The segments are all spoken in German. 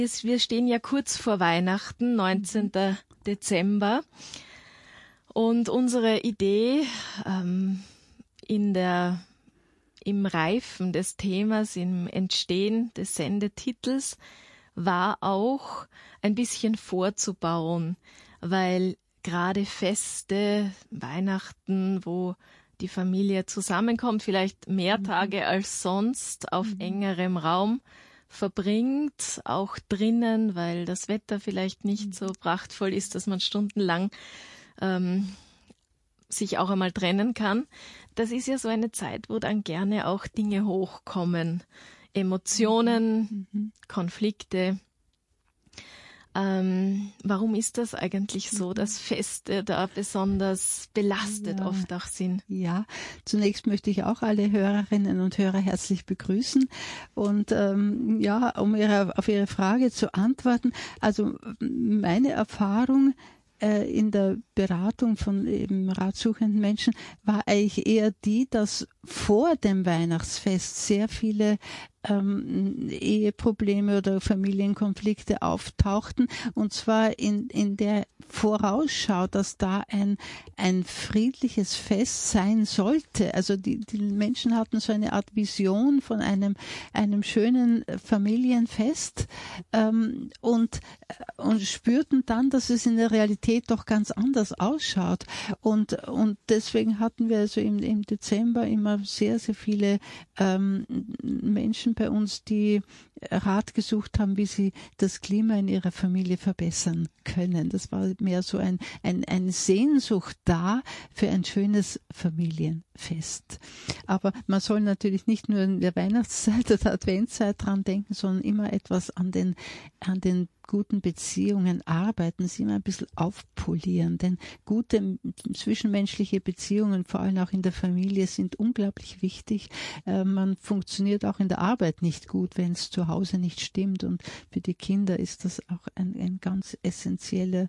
Wir stehen ja kurz vor Weihnachten, 19. Dezember. Und unsere Idee im Reifen des Themas, im Entstehen des Sendetitels war auch ein bisschen vorzubauen, weil gerade Feste, Weihnachten, wo die Familie zusammenkommt, vielleicht mehr Tage als sonst auf engerem Raum verbringt, auch drinnen, weil das Wetter vielleicht nicht so prachtvoll ist, dass man stundenlang sich auch einmal trennen kann. Das ist ja so eine Zeit, wo dann gerne auch Dinge hochkommen, Emotionen, Konflikte. Warum ist das eigentlich so, dass Feste da besonders belastet oft auch sind? Ja, zunächst möchte ich auch alle Hörerinnen und Hörer herzlich begrüßen und um auf Ihre Frage zu antworten, also meine Erfahrung in der Beratung von eben ratsuchenden Menschen war eigentlich eher die, dass vor dem Weihnachtsfest sehr viele Eheprobleme oder Familienkonflikte auftauchten, und zwar in der Vorausschau, dass da ein friedliches Fest sein sollte. Also die Menschen hatten so eine Art Vision von einem schönen Familienfest und spürten dann, dass es in der Realität doch ganz anders ausschaut. Und deswegen hatten wir also im Dezember immer sehr, sehr viele Menschen bei uns, die Rat gesucht haben, wie sie das Klima in ihrer Familie verbessern können. Das war mehr so eine Sehnsucht da für ein schönes Familienfest. Aber man soll natürlich nicht nur in der Weihnachtszeit oder Adventszeit dran denken, sondern immer etwas an den guten Beziehungen arbeiten, sie immer ein bisschen aufpolieren, denn gute zwischenmenschliche Beziehungen, vor allem auch in der Familie, sind unglaublich wichtig. Man funktioniert auch in der Arbeit nicht gut, wenn es zu Hause nicht stimmt, und für die Kinder ist das auch eine ganz essentielle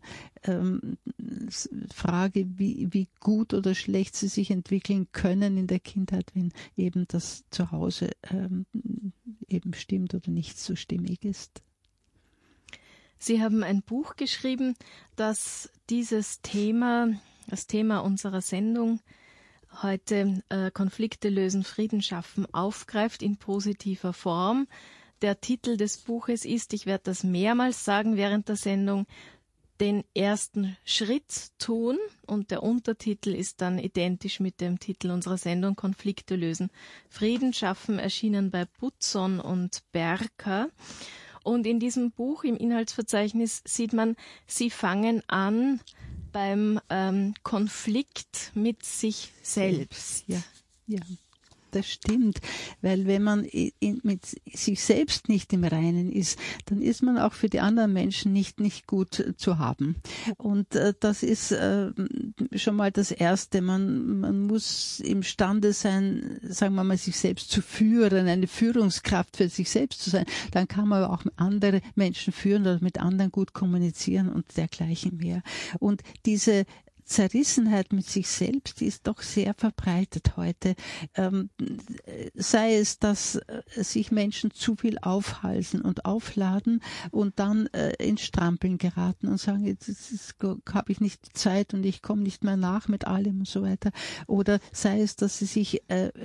Frage, wie gut oder schlecht sie sich entwickeln können in der Kindheit, wenn eben das zu Hause eben stimmt oder nicht so stimmig ist. Sie haben ein Buch geschrieben, das das Thema unserer Sendung heute, Konflikte lösen, Frieden schaffen, aufgreift in positiver Form. Der Titel des Buches ist, ich werde das mehrmals sagen während der Sendung, den ersten Schritt tun, und der Untertitel ist dann identisch mit dem Titel unserer Sendung, Konflikte lösen, Frieden schaffen, erschienen bei Butzon und Berker. Und in diesem Buch, im Inhaltsverzeichnis, sieht man, Sie fangen an beim Konflikt mit sich selbst. Ja, das stimmt, weil wenn man mit sich selbst nicht im Reinen ist, dann ist man auch für die anderen Menschen nicht gut zu haben. Und das ist schon mal das Erste. Man muss imstande sein, sagen wir mal, sich selbst zu führen, eine Führungskraft für sich selbst zu sein. Dann kann man auch andere Menschen führen oder mit anderen gut kommunizieren und dergleichen mehr. Und diese Zerrissenheit mit sich selbst ist doch sehr verbreitet heute. Sei es, dass sich Menschen zu viel aufhalsen und aufladen und dann ins Strampeln geraten und sagen, jetzt habe ich nicht die Zeit und ich komme nicht mehr nach mit allem und so weiter. Oder sei es, dass sie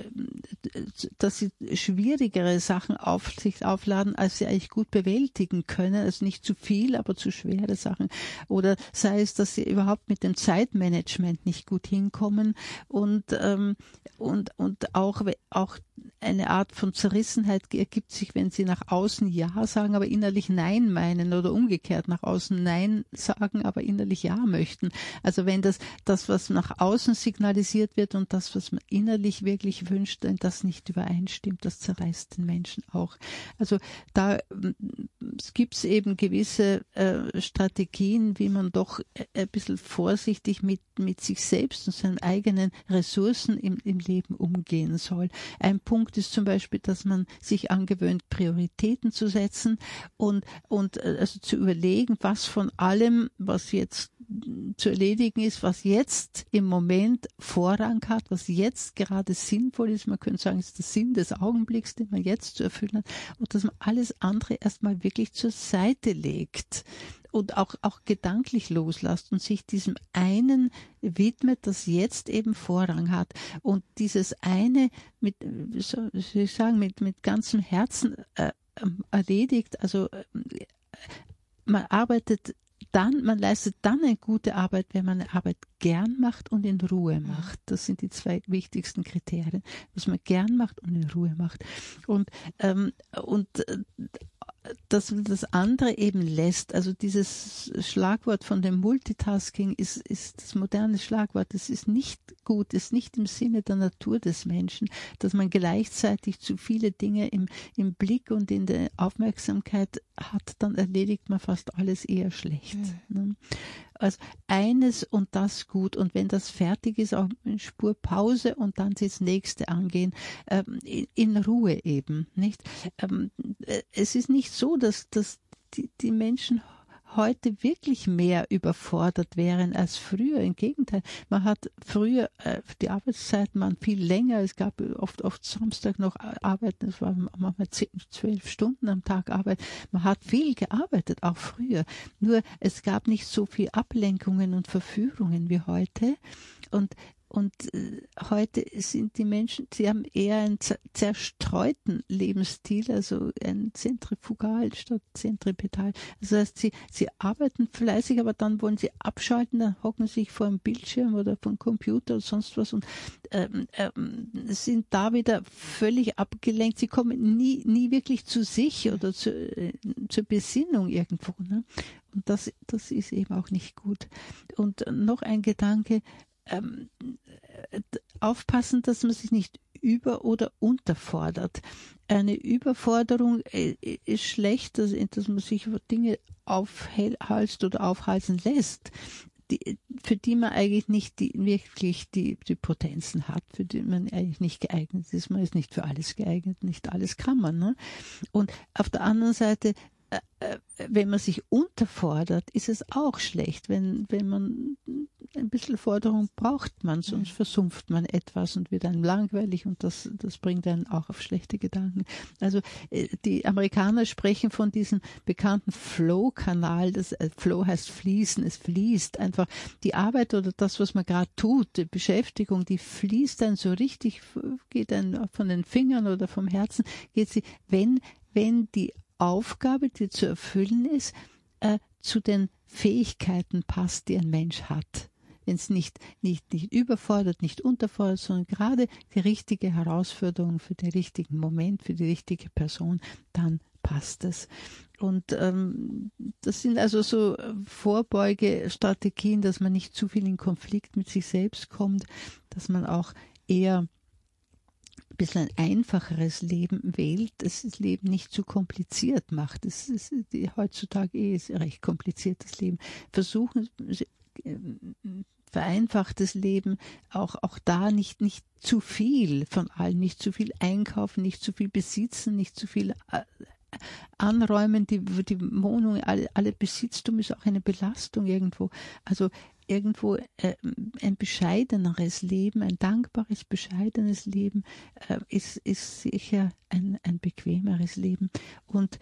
schwierigere Sachen auf sich aufladen, als sie eigentlich gut bewältigen können. Also nicht zu viel, aber zu schwere Sachen. Oder sei es, dass sie überhaupt mit dem Zeitmanagement nicht gut hinkommen und auch eine Art von Zerrissenheit ergibt sich, wenn sie nach außen Ja sagen, aber innerlich Nein meinen, oder umgekehrt nach außen Nein sagen, aber innerlich Ja möchten. Also wenn das, was nach außen signalisiert wird und das, was man innerlich wirklich wünscht, wenn das nicht übereinstimmt, das zerreißt den Menschen auch. Also da gibt es eben gewisse Strategien, wie man doch ein bisschen vorsichtig mit sich selbst und seinen eigenen Ressourcen im Leben umgehen soll. Ein Punkt ist zum Beispiel, dass man sich angewöhnt, Prioritäten zu setzen und also zu überlegen, was von allem, was jetzt zu erledigen ist, was jetzt im Moment Vorrang hat, was jetzt gerade sinnvoll ist. Man könnte sagen, es ist der Sinn des Augenblicks, den man jetzt zu erfüllen hat, und dass man alles andere erstmal wirklich zur Seite legt und auch gedanklich loslässt und sich diesem einen widmet, das jetzt eben Vorrang hat. Und dieses eine mit ganzem Herzen erledigt. Also man leistet dann eine gute Arbeit, wenn man eine Arbeit gern macht und in Ruhe macht. Das sind die zwei wichtigsten Kriterien, was man gern macht und in Ruhe macht. Und dass man das andere eben lässt, also dieses Schlagwort von dem Multitasking ist das moderne Schlagwort, das ist nicht gut, ist nicht im Sinne der Natur des Menschen, dass man gleichzeitig zu viele Dinge im Blick und in der Aufmerksamkeit hat, dann erledigt man fast alles eher schlecht. Ne? Also eines und das gut, und wenn das fertig ist, auch eine Spur Pause und dann das nächste angehen, in Ruhe eben, nicht? Es ist nicht so, dass die Menschen heute wirklich mehr überfordert wären als früher. Im Gegenteil, man hat früher, die Arbeitszeiten waren viel länger, es gab oft Samstag noch Arbeiten, es war manchmal 10, 12 Stunden am Tag Arbeit. Man hat viel gearbeitet, auch früher. Nur es gab nicht so viel Ablenkungen und Verführungen wie heute. Und heute sind die Menschen, sie haben eher einen zerstreuten Lebensstil, also ein zentrifugal statt zentripetal. Das heißt, sie arbeiten fleißig, aber dann wollen sie abschalten, dann hocken sie sich vor einem Bildschirm oder vom Computer oder sonst was und sind da wieder völlig abgelenkt. Sie kommen nie wirklich zu sich oder zur Besinnung irgendwo. Ne? Und das ist eben auch nicht gut. Und noch ein Gedanke, aufpassen, dass man sich nicht über- oder unterfordert. Eine Überforderung ist schlecht, dass man sich über Dinge aufhalst oder aufhalsen lässt, für die man eigentlich nicht wirklich die Potenzen hat, für die man eigentlich nicht geeignet ist. Man ist nicht für alles geeignet, nicht alles kann man. Ne? Und auf der anderen Seite, wenn man sich unterfordert, ist es auch schlecht. Wenn man ein bisschen Forderung braucht man, sonst versumpft man etwas und wird einem langweilig, und das bringt einen auch auf schlechte Gedanken. Also die Amerikaner sprechen von diesem bekannten Flow-Kanal. Das Flow heißt fließen, es fließt einfach. Die Arbeit oder das, was man gerade tut, die Beschäftigung, die fließt dann so richtig, geht dann von den Fingern oder vom Herzen, geht sie, wenn die Aufgabe, die zu erfüllen ist, zu den Fähigkeiten passt, die ein Mensch hat. Wenn es nicht überfordert, nicht unterfordert, sondern gerade die richtige Herausforderung für den richtigen Moment, für die richtige Person, dann passt es. Und das sind also so Vorbeugestrategien, dass man nicht zu viel in Konflikt mit sich selbst kommt, dass man auch eher ein bisschen ein einfacheres Leben wählt, das Leben nicht zu kompliziert macht. Das ist heutzutage ist recht kompliziertes Leben. Versuchen, vereinfachtes Leben, auch da nicht zu viel von allem, nicht zu viel einkaufen, nicht zu viel besitzen, nicht zu viel anräumen, die Wohnung, alle Besitztum ist auch eine Belastung irgendwo. Also irgendwo ein bescheideneres Leben, ein dankbares, bescheidenes Leben ist sicher ein bequemeres Leben. Und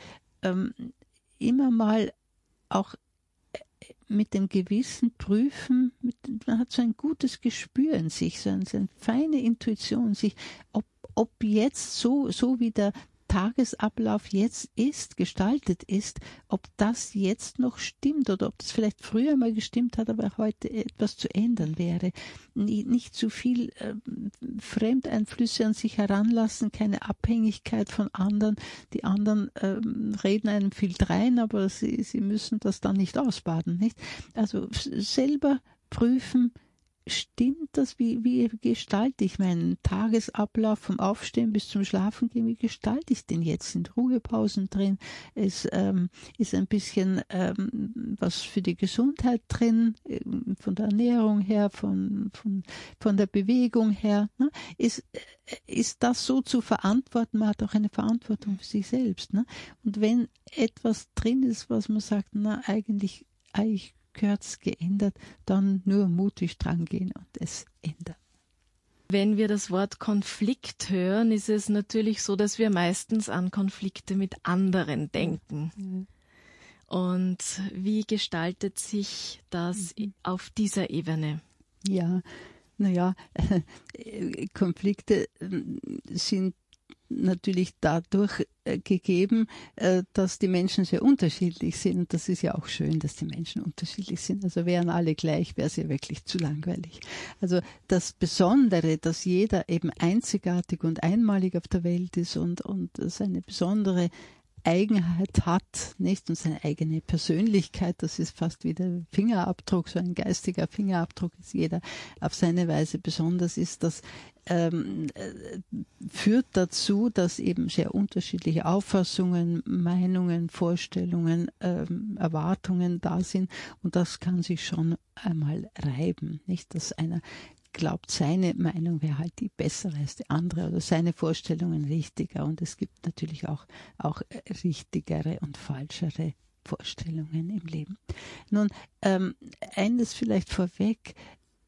immer mal auch mit dem Gewissen prüfen, man hat so ein gutes Gespür in sich, so eine feine Intuition in sich, ob jetzt so wie der Tagesablauf jetzt gestaltet ist, ob das jetzt noch stimmt oder ob das vielleicht früher mal gestimmt hat, aber heute etwas zu ändern wäre. Nicht zu viel Fremdeinflüsse an sich heranlassen, keine Abhängigkeit von anderen. Die anderen reden einem viel drein, aber sie müssen das dann nicht ausbaden, nicht? Also selber prüfen, stimmt das? Wie gestalte ich meinen Tagesablauf vom Aufstehen bis zum Schlafengehen? Wie gestalte ich den jetzt? Sind Ruhepausen drin? Ist ein bisschen was für die Gesundheit drin, von der Ernährung her, von der Bewegung her? Ne? Ist das so zu verantworten? Man hat auch eine Verantwortung für sich selbst. Ne? Und wenn etwas drin ist, was man sagt, eigentlich gehört geändert, dann nur mutig dran gehen und es ändern. Wenn wir das Wort Konflikt hören, ist es natürlich so, dass wir meistens an Konflikte mit anderen denken. Ja. Und wie gestaltet sich das auf dieser Ebene? Ja, Konflikte sind natürlich dadurch gegeben, dass die Menschen sehr unterschiedlich sind. Und das ist ja auch schön, dass die Menschen unterschiedlich sind. Also wären alle gleich, wäre es ja wirklich zu langweilig. Also das Besondere, dass jeder eben einzigartig und einmalig auf der Welt ist und seine besondere Eigenheit hat, nicht? Und seine eigene Persönlichkeit, das ist fast wie der Fingerabdruck, so ein geistiger Fingerabdruck, ist jeder auf seine Weise besonders ist, das führt dazu, dass eben sehr unterschiedliche Auffassungen, Meinungen, Vorstellungen, Erwartungen da sind und das kann sich schon einmal reiben, nicht? Dass einer glaubt, seine Meinung wäre halt die bessere als die andere oder seine Vorstellungen richtiger. Und es gibt natürlich auch richtigere und falschere Vorstellungen im Leben. Nun, eines vielleicht vorweg,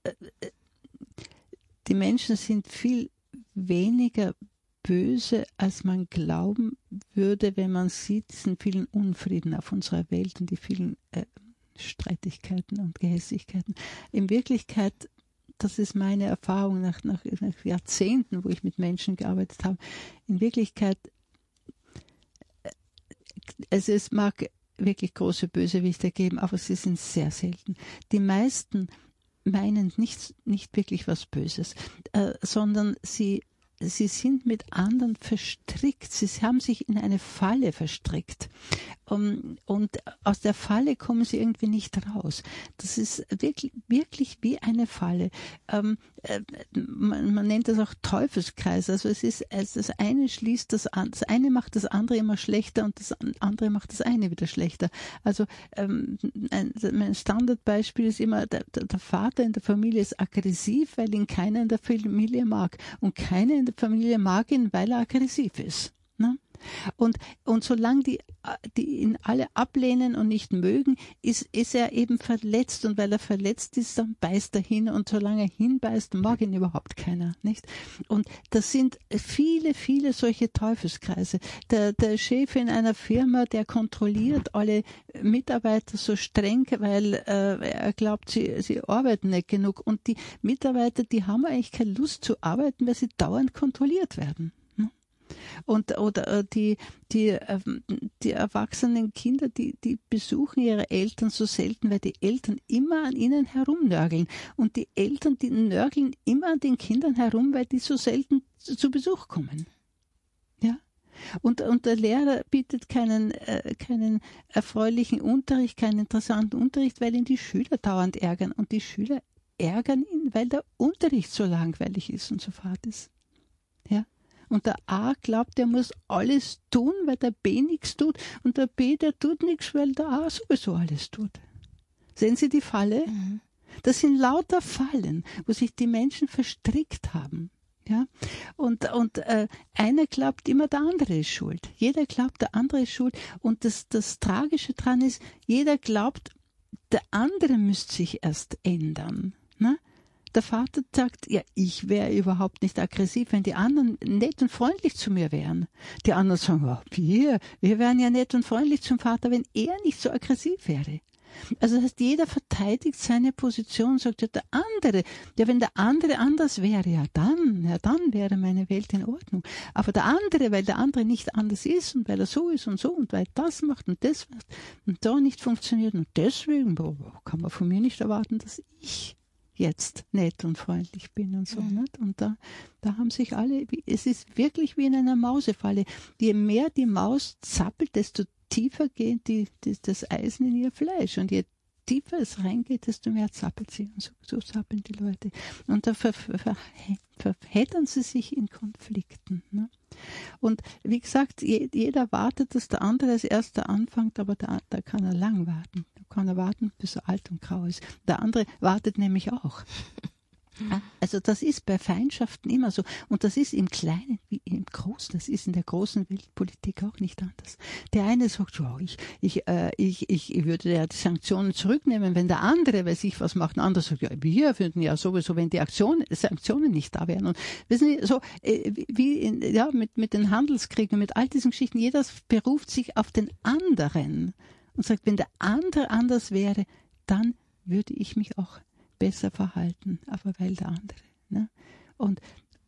die Menschen sind viel weniger böse, als man glauben würde, wenn man sieht, diesen vielen Unfrieden auf unserer Welt und die vielen Streitigkeiten und Gehässigkeiten. In Wirklichkeit, das ist meine Erfahrung nach Jahrzehnten, wo ich mit Menschen gearbeitet habe. In Wirklichkeit, also es mag wirklich große Bösewichte geben, aber sie sind sehr selten. Die meisten meinen nicht wirklich was Böses, sondern sie sind mit anderen verstrickt. Sie haben sich in eine Falle verstrickt. Und aus der Falle kommen sie irgendwie nicht raus. Das ist wirklich wie eine Falle. Man nennt das auch Teufelskreis. Also das eine schließt das eine macht das andere immer schlechter und das andere macht das eine wieder schlechter. Also mein Standardbeispiel ist immer, der Vater in der Familie ist aggressiv, weil ihn keiner in der Familie mag. Und keiner in der Familie mag ihn, weil er aggressiv ist. Ne? Und solange die ihn alle ablehnen und nicht mögen, ist er eben verletzt. Und weil er verletzt ist, dann beißt er hin. Und solange er hinbeißt, mag ihn überhaupt keiner. Nicht? Und das sind viele, viele solche Teufelskreise. Der Chef in einer Firma, der kontrolliert alle Mitarbeiter so streng, weil er glaubt, sie arbeiten nicht genug. Und die Mitarbeiter, die haben eigentlich keine Lust zu arbeiten, weil sie dauernd kontrolliert werden. Oder die erwachsenen Kinder, die besuchen ihre Eltern so selten, weil die Eltern immer an ihnen herumnörgeln. Und die Eltern, die nörgeln immer an den Kindern herum, weil die so selten zu Besuch kommen. Ja? Und der Lehrer bietet keinen erfreulichen Unterricht, keinen interessanten Unterricht, weil ihn die Schüler dauernd ärgern. Und die Schüler ärgern ihn, weil der Unterricht so langweilig ist und so fad ist. Ja? Und der A glaubt, er muss alles tun, weil der B nichts tut. Und der B, der tut nichts, weil der A sowieso alles tut. Sehen Sie die Falle? Mhm. Das sind lauter Fallen, wo sich die Menschen verstrickt haben. Ja? Und einer glaubt immer, der andere ist schuld. Jeder glaubt, der andere ist schuld. Und das Tragische daran ist, jeder glaubt, der andere müsste sich erst ändern. Ne? Der Vater sagt, ja, ich wäre überhaupt nicht aggressiv, wenn die anderen nett und freundlich zu mir wären. Die anderen sagen, oh, wir wären ja nett und freundlich zum Vater, wenn er nicht so aggressiv wäre. Also das heißt, jeder verteidigt seine Position, sagt ja, der andere, ja, wenn der andere anders wäre, ja dann wäre meine Welt in Ordnung. Aber der andere, weil der andere nicht anders ist und weil er so ist und weil das macht und das macht und da nicht funktioniert und deswegen kann man von mir nicht erwarten, dass ich jetzt nett und freundlich bin und so. Nicht? Und da haben sich alle, es ist wirklich wie in einer Mausefalle. Je mehr die Maus zappelt, desto tiefer geht das Eisen in ihr Fleisch. Und je tiefer es reingeht, desto mehr zappelt sie. Und so zappeln die Leute. Und da verheddern sie sich in Konflikten. Ne? Und wie gesagt, jeder wartet, dass der andere als erster anfängt, aber da kann er lang warten. Da kann er warten, bis er alt und grau ist. Der andere wartet nämlich auch. Also das ist bei Feindschaften immer so. Und das ist im Kleinen wie im Großen. Das ist in der großen Weltpolitik auch nicht anders. Der eine sagt, ja, ich würde ja die Sanktionen zurücknehmen, wenn der andere, weiß ich was macht. Ein anderer sagt, ja, wir würden ja sowieso, wenn die Sanktionen nicht da wären. Und wissen Sie, so mit den Handelskriegen, mit all diesen Geschichten, jeder beruft sich auf den anderen und sagt, wenn der andere anders wäre, dann würde ich mich auch besser verhalten, aber weil der andere. Ne? Und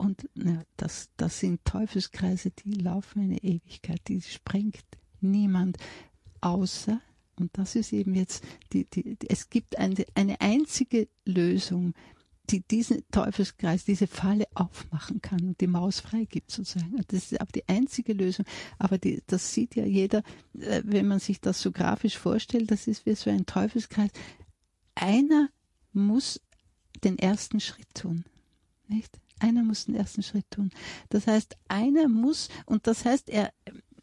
das sind Teufelskreise, die laufen in eine Ewigkeit, die sprengt niemand, außer, und das ist eben jetzt, es gibt eine einzige Lösung, die diesen Teufelskreis, diese Falle aufmachen kann und die Maus freigibt sozusagen. Das ist aber die einzige Lösung. Aber das sieht ja jeder, wenn man sich das so grafisch vorstellt, das ist wie so ein Teufelskreis. Einer muss den ersten Schritt tun. Nicht? Einer muss den ersten Schritt tun. Das heißt, einer muss, und das heißt, er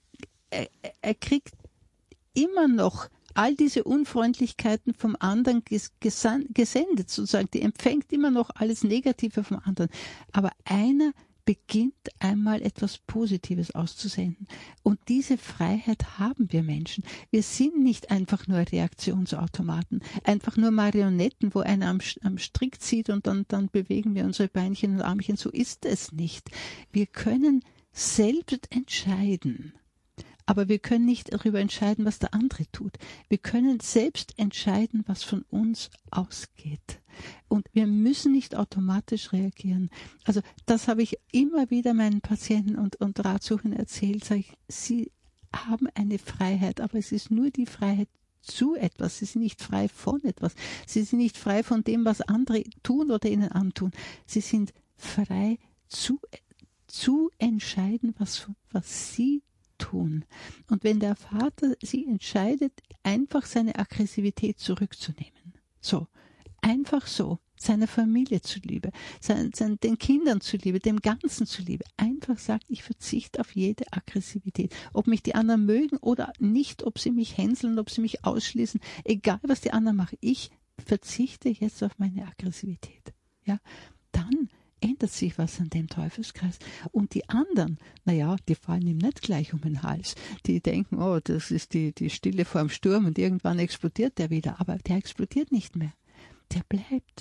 kriegt immer noch all diese Unfreundlichkeiten vom anderen gesendet, sozusagen. Die empfängt immer noch alles Negative vom anderen. Aber einer beginnt einmal etwas Positives auszusenden. Und diese Freiheit haben wir Menschen. Wir sind nicht einfach nur Reaktionsautomaten, einfach nur Marionetten, wo einer am Strick zieht und dann bewegen wir unsere Beinchen und Armchen. So ist es nicht. Wir können selbst entscheiden. Aber wir können nicht darüber entscheiden, was der andere tut. Wir können selbst entscheiden, was von uns ausgeht. Und wir müssen nicht automatisch reagieren. Also das habe ich immer wieder meinen Patienten und Ratsuchenden erzählt. Sage ich, sie haben eine Freiheit, aber es ist nur die Freiheit zu etwas. Sie sind nicht frei von etwas. Sie sind nicht frei von dem, was andere tun oder ihnen antun. Sie sind frei zu entscheiden, was sie tun. Und wenn der Vater sie entscheidet, einfach seine Aggressivität zurückzunehmen, so, einfach so, seiner Familie zuliebe, den Kindern zuliebe, dem Ganzen zuliebe, einfach sagt, ich verzichte auf jede Aggressivität. Ob mich die anderen mögen oder nicht, ob sie mich hänseln, ob sie mich ausschließen, egal was die anderen machen, ich verzichte jetzt auf meine Aggressivität. Ja, dann ändert sich was an dem Teufelskreis. Und die anderen, die fallen ihm nicht gleich um den Hals. Die denken, oh, das ist die Stille vor dem Sturm und irgendwann explodiert der wieder. Aber der explodiert nicht mehr. Der bleibt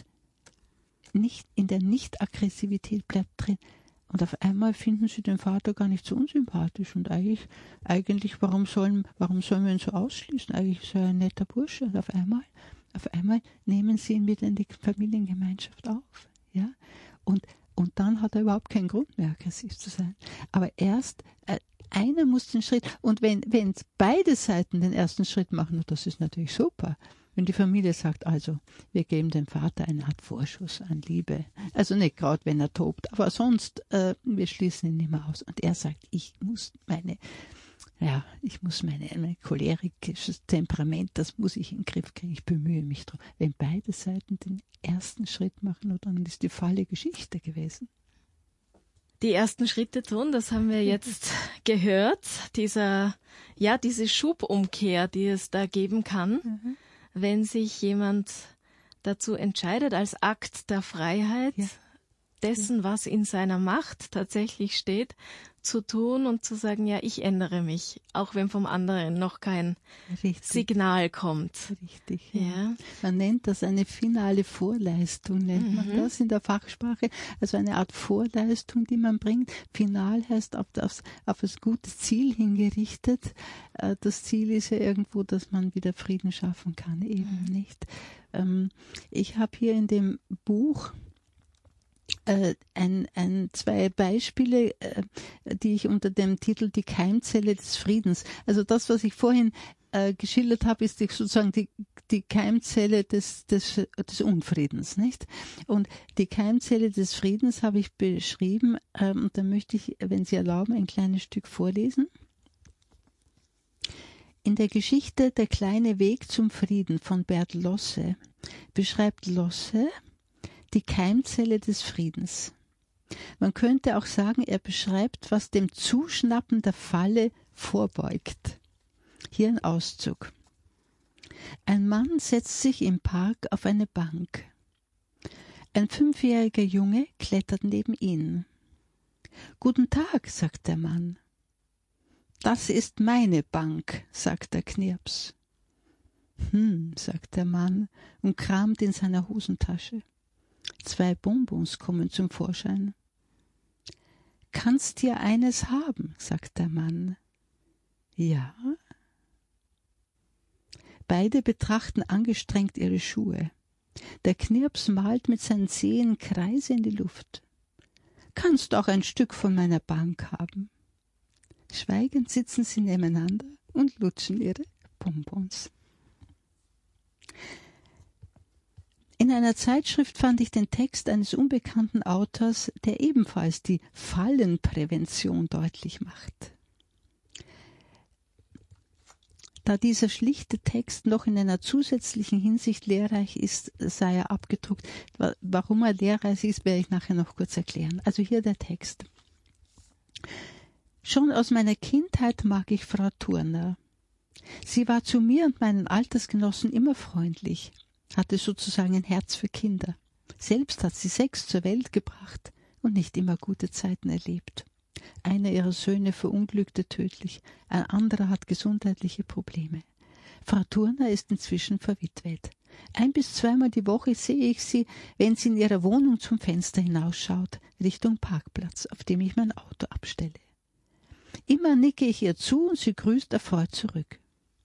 nicht in der Nicht-Aggressivität, bleibt drin. Und auf einmal finden sie den Vater gar nicht so unsympathisch. Und eigentlich warum sollen wir ihn so ausschließen? Eigentlich ist er ein netter Bursche. Und auf einmal nehmen sie ihn wieder in die Familiengemeinschaft auf. Ja? Und dann hat er überhaupt keinen Grund mehr, aggressiv zu sein. Aber erst einer muss den Schritt, und wenn beide Seiten den ersten Schritt machen, das ist natürlich super. Wenn die Familie sagt, also, wir geben dem Vater eine Art Vorschuss an Liebe. Also nicht gerade, wenn er tobt, aber sonst, wir schließen ihn nicht mehr aus. Und er sagt, ich muss mein cholerisches Temperament, das muss ich in den Griff kriegen, ich bemühe mich darum. Wenn beide Seiten den ersten Schritt machen, dann ist die Falle Geschichte gewesen. Die ersten Schritte tun, das haben wir jetzt gehört, diese Schubumkehr, die es da geben kann, wenn sich jemand dazu entscheidet, als Akt der Freiheit, dessen, was in seiner Macht tatsächlich steht, zu tun und zu sagen, ja, ich ändere mich, auch wenn vom anderen noch kein Signal kommt. Richtig, ja. Man nennt das eine finale Vorleistung, nennt man das in der Fachsprache, also eine Art Vorleistung, die man bringt. Final heißt auf das gute Ziel hingerichtet. Das Ziel ist ja irgendwo, dass man wieder Frieden schaffen kann, eben nicht. Ich habe hier in dem Buch zwei Beispiele, die ich unter dem Titel Die Keimzelle des Friedens, also das, was ich vorhin geschildert habe, ist sozusagen die Keimzelle des Unfriedens, nicht? Und die Keimzelle des Friedens habe ich beschrieben, und da möchte ich, wenn Sie erlauben, ein kleines Stück vorlesen. In der Geschichte Der kleine Weg zum Frieden von Bert Losse beschreibt Losse die Keimzelle des Friedens. Man könnte auch sagen, er beschreibt, was dem Zuschnappen der Falle vorbeugt. Hier ein Auszug. Ein Mann setzt sich im Park auf eine Bank. Ein 5-jähriger Junge klettert neben ihn. »Guten Tag«, sagt der Mann. »Das ist meine Bank«, sagt der Knirps. Sagt der Mann und kramt in seiner Hosentasche. 2 Bonbons kommen zum Vorschein. »Kannst dir eines haben«, sagt der Mann. »Ja?« Beide betrachten angestrengt ihre Schuhe. Der Knirps malt mit seinen Zehen Kreise in die Luft. »Kannst auch ein Stück von meiner Bank haben.« Schweigend sitzen sie nebeneinander und lutschen ihre Bonbons. In einer Zeitschrift fand ich den Text eines unbekannten Autors, der ebenfalls die Fallenprävention deutlich macht. Da dieser schlichte Text noch in einer zusätzlichen Hinsicht lehrreich ist, sei er abgedruckt. Warum er lehrreich ist, werde ich nachher noch kurz erklären. Also hier der Text. Schon aus meiner Kindheit mag ich Frau Turner. Sie war zu mir und meinen Altersgenossen immer freundlich, hatte sozusagen ein Herz für Kinder. Selbst hat sie 6 zur Welt gebracht und nicht immer gute Zeiten erlebt. Einer ihrer Söhne verunglückte tödlich, ein anderer hat gesundheitliche Probleme. Frau Turner ist inzwischen verwitwet. 1- bis 2-mal die Woche sehe ich sie, wenn sie in ihrer Wohnung zum Fenster hinausschaut, Richtung Parkplatz, auf dem ich mein Auto abstelle. Immer nicke ich ihr zu und sie grüßt erfreut zurück.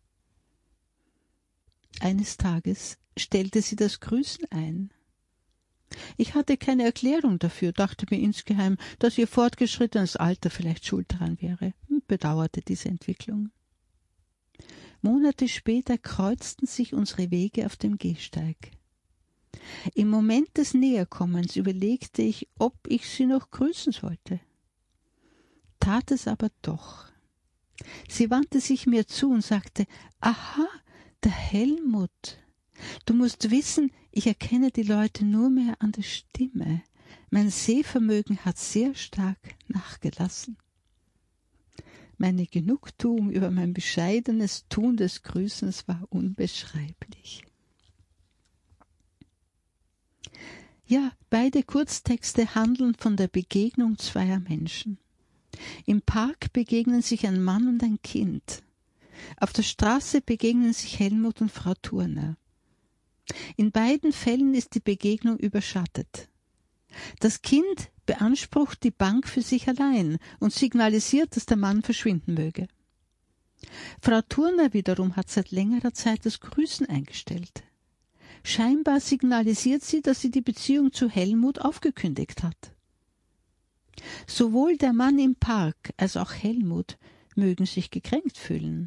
Eines Tages stellte sie das Grüßen ein. Ich hatte keine Erklärung dafür, dachte mir insgeheim, dass ihr fortgeschrittenes Alter vielleicht schuld daran wäre und bedauerte diese Entwicklung. Monate später kreuzten sich unsere Wege auf dem Gehsteig. Im Moment des Näherkommens überlegte ich, ob ich sie noch grüßen sollte. Tat es aber doch. Sie wandte sich mir zu und sagte, »Aha, der Helmut. Du musst wissen, ich erkenne die Leute nur mehr an der Stimme. Mein Sehvermögen hat sehr stark nachgelassen.« Meine Genugtuung über mein bescheidenes Tun des Grüßens war unbeschreiblich. Ja, beide Kurztexte handeln von der Begegnung zweier Menschen. Im Park begegnen sich ein Mann und ein Kind. Auf der Straße begegnen sich Helmut und Frau Turner. In beiden Fällen ist die Begegnung überschattet. Das Kind beansprucht die Bank für sich allein und signalisiert, dass der Mann verschwinden möge. Frau Turner wiederum hat seit längerer Zeit das Grüßen eingestellt. Scheinbar signalisiert sie, dass sie die Beziehung zu Helmut aufgekündigt hat. Sowohl der Mann im Park als auch Helmut mögen sich gekränkt fühlen.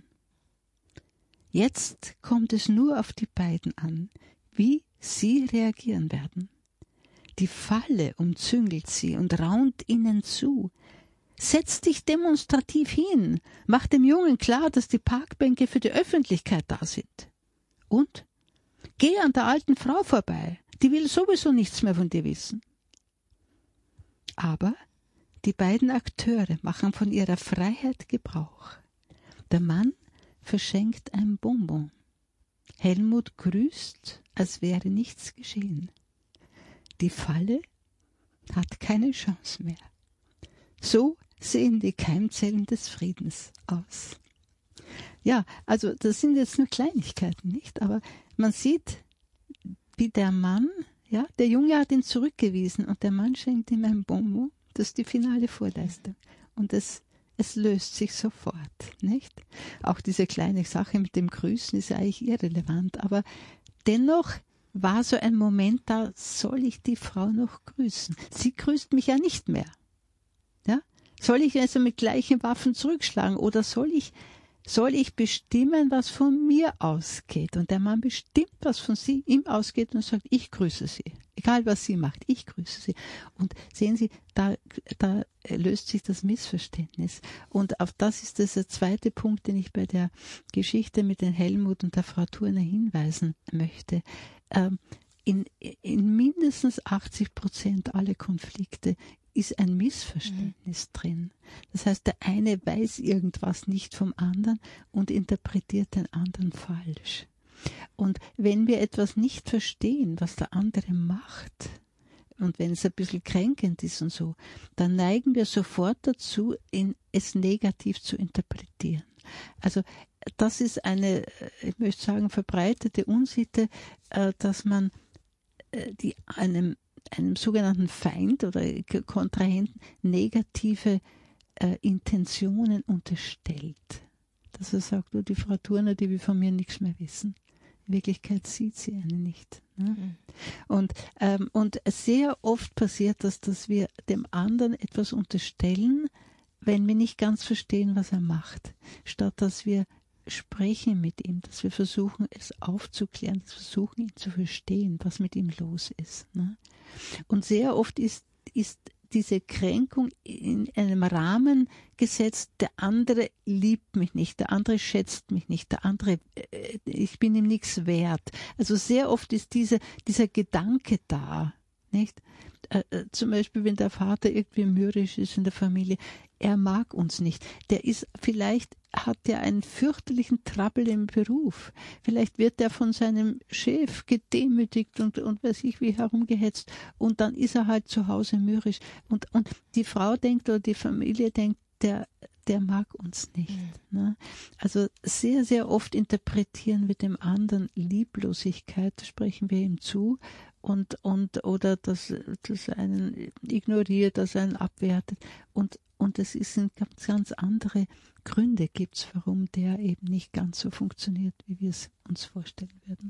Jetzt kommt es nur auf die beiden an, wie sie reagieren werden. Die Falle umzüngelt sie und raunt ihnen zu. Setz dich demonstrativ hin, mach dem Jungen klar, dass die Parkbänke für die Öffentlichkeit da sind. Und geh an der alten Frau vorbei, die will sowieso nichts mehr von dir wissen. Aber die beiden Akteure machen von ihrer Freiheit Gebrauch. Der Mann verschenkt ein Bonbon. Helmut grüßt, als wäre nichts geschehen. Die Falle hat keine Chance mehr. So sehen die Keimzellen des Friedens aus. Ja, also das sind jetzt nur Kleinigkeiten, nicht? Aber man sieht, wie der Mann, ja, der Junge hat ihn zurückgewiesen und der Mann schenkt ihm ein Bonbon. Das ist die finale Vorleistung. Und es löst sich sofort, nicht? Auch diese kleine Sache mit dem Grüßen ist ja eigentlich irrelevant, aber dennoch war so ein Moment da, soll ich die Frau noch grüßen? Sie grüßt mich ja nicht mehr. Ja? Soll ich also mit gleichen Waffen zurückschlagen oder soll ich bestimmen, was von mir ausgeht? Und der Mann bestimmt, was von ihm ausgeht und sagt, ich grüße sie. Egal, was sie macht, ich grüße sie. Und sehen Sie, da löst sich das Missverständnis. Und auf das ist das der zweite Punkt, den ich bei der Geschichte mit den Helmut und der Frau Turner hinweisen möchte. In mindestens 80% aller Konflikte ist ein Missverständnis drin. Das heißt, der eine weiß irgendwas nicht vom anderen und interpretiert den anderen falsch. Und wenn wir etwas nicht verstehen, was der andere macht, und wenn es ein bisschen kränkend ist und so, dann neigen wir sofort dazu, es negativ zu interpretieren. Also das ist eine, ich möchte sagen, verbreitete Unsitte, dass man einem sogenannten Feind oder Kontrahenten negative Intentionen unterstellt. Dass er sagt, die Frau Thurner, die will von mir nichts mehr wissen. In Wirklichkeit sieht sie einen nicht. Ne? Und sehr oft passiert das, dass wir dem anderen etwas unterstellen, wenn wir nicht ganz verstehen, was er macht, statt dass wir sprechen mit ihm, dass wir versuchen, es aufzuklären, dass wir versuchen, ihn zu verstehen, was mit ihm los ist. Ne? Und sehr oft ist diese Kränkung in einem Rahmen gesetzt, der andere liebt mich nicht, der andere schätzt mich nicht, der andere, ich bin ihm nichts wert. Also sehr oft ist dieser Gedanke da, nicht? Zum Beispiel, wenn der Vater irgendwie mürrisch ist in der Familie, er mag uns nicht. Hat er einen fürchterlichen Trouble im Beruf. Vielleicht wird er von seinem Chef gedemütigt und weiß ich wie herumgehetzt. Und dann ist er halt zu Hause mürrisch. Und die Frau denkt oder die Familie denkt, der mag uns nicht. Ne? Also sehr, sehr oft interpretieren wir dem anderen Lieblosigkeit, sprechen wir ihm zu oder dass einen ignoriert, dass einen abwertet. Und es sind ganz, ganz andere Gründe gibt's, warum der eben nicht ganz so funktioniert, wie wir es uns vorstellen werden.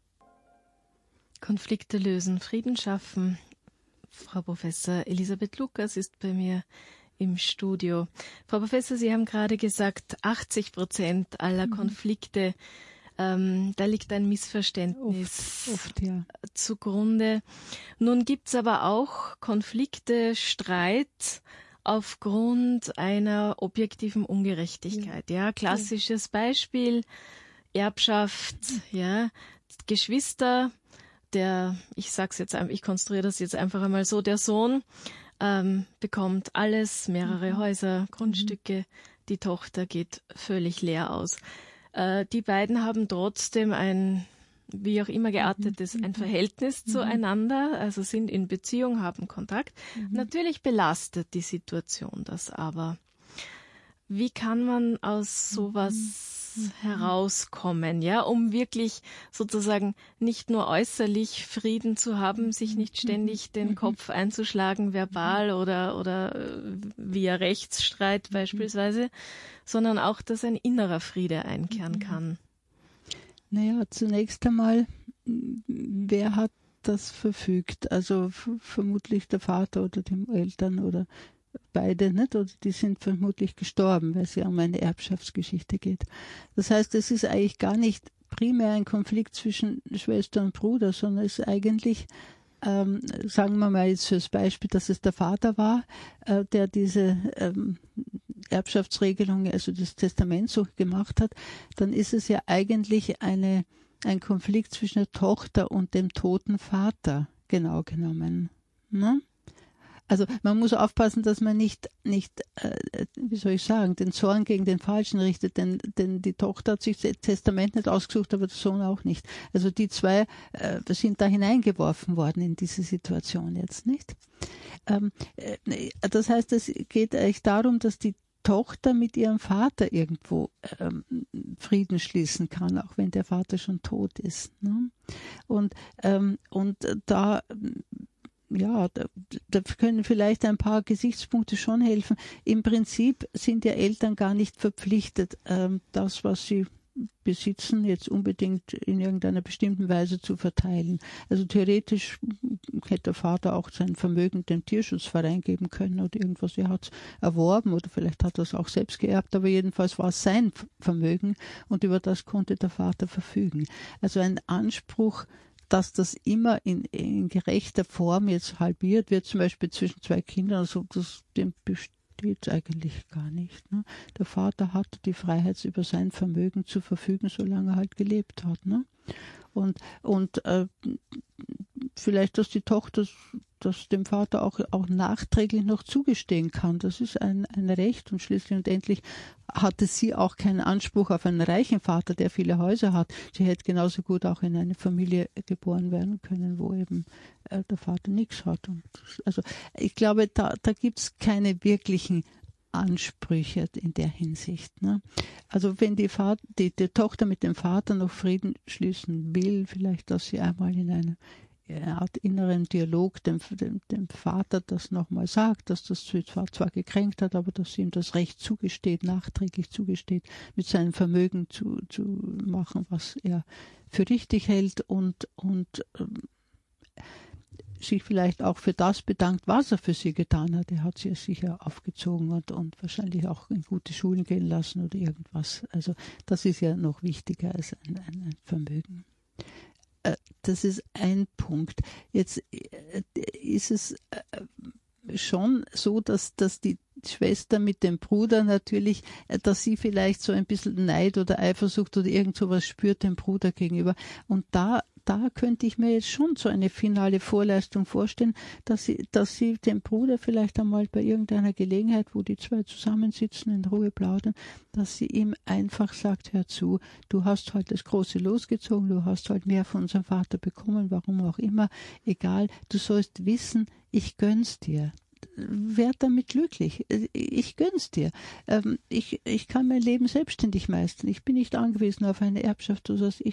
Konflikte lösen, Frieden schaffen. Frau Professor Elisabeth Lukas ist bei mir im Studio. Frau Professor, Sie haben gerade gesagt, 80% aller Konflikte, da liegt ein Missverständnis oft, ja, zugrunde. Nun gibt's aber auch Konflikte, Streit aufgrund einer objektiven Ungerechtigkeit. Ja, klassisches Beispiel, Erbschaft, ja, Geschwister, ich konstruiere das jetzt einfach einmal so, der Sohn bekommt alles, mehrere Häuser, Grundstücke, die Tochter geht völlig leer aus. Die beiden haben trotzdem ein, wie auch immer geartetes, ein Verhältnis zueinander, also sind in Beziehung, haben Kontakt. Natürlich belastet die Situation das aber. Wie kann man aus sowas herauskommen, ja, um wirklich sozusagen nicht nur äußerlich Frieden zu haben, sich nicht ständig den Kopf einzuschlagen, verbal oder via Rechtsstreit beispielsweise, sondern auch, dass ein innerer Friede einkehren kann? Naja, zunächst einmal, wer hat das verfügt? Also vermutlich der Vater oder die Eltern oder beide nicht, oder die sind vermutlich gestorben, weil es ja um eine Erbschaftsgeschichte geht. Das heißt, es ist eigentlich gar nicht primär ein Konflikt zwischen Schwester und Bruder, sondern es ist eigentlich, sagen wir mal jetzt fürs Beispiel, dass es der Vater war, der diese Erbschaftsregelung, also das Testament so gemacht hat, dann ist es ja eigentlich ein Konflikt zwischen der Tochter und dem toten Vater, genau genommen. Ne? Also man muss aufpassen, dass man nicht, wie soll ich sagen, den Zorn gegen den Falschen richtet, denn die Tochter hat sich das Testament nicht ausgesucht, aber der Sohn auch nicht. Also die zwei sind da hineingeworfen worden in diese Situation jetzt, nicht? Das heißt, es geht eigentlich darum, dass die Tochter mit ihrem Vater irgendwo Frieden schließen kann, auch wenn der Vater schon tot ist. Ne? Und da können vielleicht ein paar Gesichtspunkte schon helfen. Im Prinzip sind ja Eltern gar nicht verpflichtet, das, was sie besitzen, jetzt unbedingt in irgendeiner bestimmten Weise zu verteilen. Also theoretisch hätte der Vater auch sein Vermögen dem Tierschutzverein geben können oder irgendwas. Er hat es erworben oder vielleicht hat er es auch selbst geerbt, aber jedenfalls war es sein Vermögen und über das konnte der Vater verfügen. Also ein Anspruch, dass das immer in gerechter Form jetzt halbiert wird, zum Beispiel zwischen zwei Kindern, also dem besteht eigentlich gar nicht. Ne? Der Vater hatte die Freiheit, über sein Vermögen zu verfügen, solange er halt gelebt hat. Ne? Und vielleicht, dass die Tochter das dem Vater auch nachträglich noch zugestehen kann. Das ist ein Recht und schließlich und endlich hatte sie auch keinen Anspruch auf einen reichen Vater, der viele Häuser hat. Sie hätte genauso gut auch in eine Familie geboren werden können, wo eben der Vater nichts hat. Und also ich glaube, da gibt es keine wirklichen Ansprüche in der Hinsicht. Ne? Also wenn die Tochter mit dem Vater noch Frieden schließen will, vielleicht, dass sie einmal in einer Art inneren Dialog dem Vater das nochmal sagt, dass das zwar gekränkt hat, aber dass sie ihm das Recht zugesteht, nachträglich zugesteht, mit seinem Vermögen zu machen, was er für richtig hält und sich vielleicht auch für das bedankt, was er für sie getan hat. Er hat sie ja sicher aufgezogen und wahrscheinlich auch in gute Schulen gehen lassen oder irgendwas. Also das ist ja noch wichtiger als ein Vermögen. Das ist ein Punkt. Jetzt ist es schon so, dass die Schwester mit dem Bruder natürlich, dass sie vielleicht so ein bisschen Neid oder Eifersucht oder irgend sowas spürt dem Bruder gegenüber. Und da könnte ich mir jetzt schon so eine finale Vorleistung vorstellen, dass sie dem Bruder vielleicht einmal bei irgendeiner Gelegenheit, wo die zwei zusammensitzen, in Ruhe plaudern, dass sie ihm einfach sagt, hör zu, du hast heute das große losgezogen, du hast heute mehr von unserem Vater bekommen, warum auch immer, egal, du sollst wissen, ich gönn's dir. Werd damit glücklich. Ich gönn's dir. Ich kann mein Leben selbstständig meistern. Ich bin nicht angewiesen auf eine Erbschaft. Du sollst